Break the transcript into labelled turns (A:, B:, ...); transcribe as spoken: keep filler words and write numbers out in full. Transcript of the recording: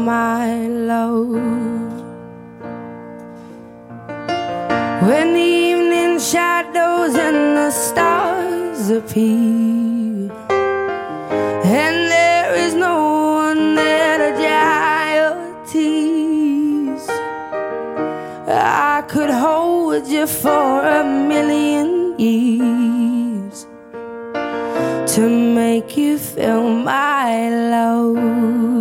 A: my love. When the evening shadows and the stars appear, and there is no one there to dry your tears, I could hold you for a million years to make you feel my love.